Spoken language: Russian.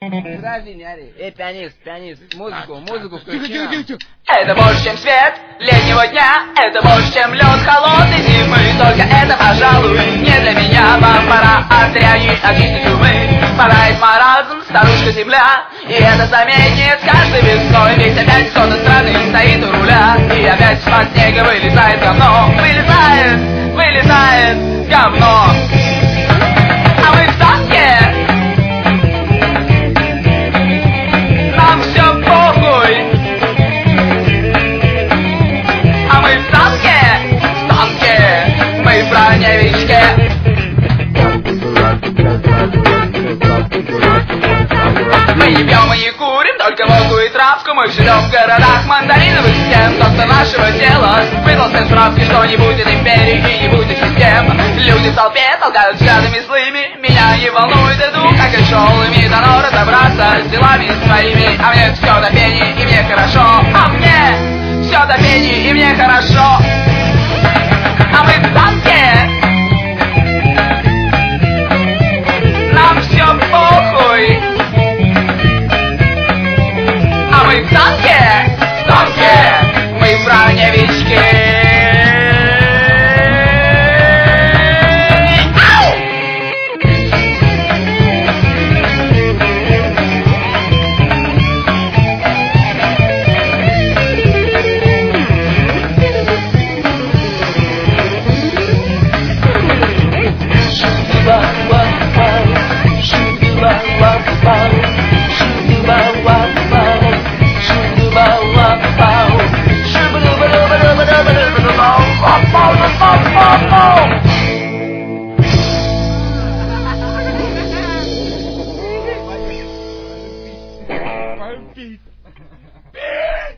Подожди, не ори. Пианист, музыку включи нам. Это больше, чем свет летнего дня, это больше, чем лед холодной зимы. Только это, пожалуй, не для меня. Вам пора от дряни очистить умы. Падает маразм, старушка земля, и это заметит каждой весной. Ведь опять кто-то странный стоит у руля, и опять из-под снега вылезает говно. Вылезает говно. А мы в танке. Нам все похуй. А мы в танке, мы в броневичке. Мы не пьем и не курим, только водку и травку. Мы живем в городах мандариновых стен. Доктор нашего тела выдал всем справки, что не будет империи и не будет систем. Люди в толпе толкают взглядами злыми. Меня не волнует, иду как и шел. Ими дано разобраться с делами своими. А мне все до пени и мне хорошо. А мне все до пени и мне хорошо. А мы в танке. Нам все похуй. А мы в танке, мы в броневичке. Пить.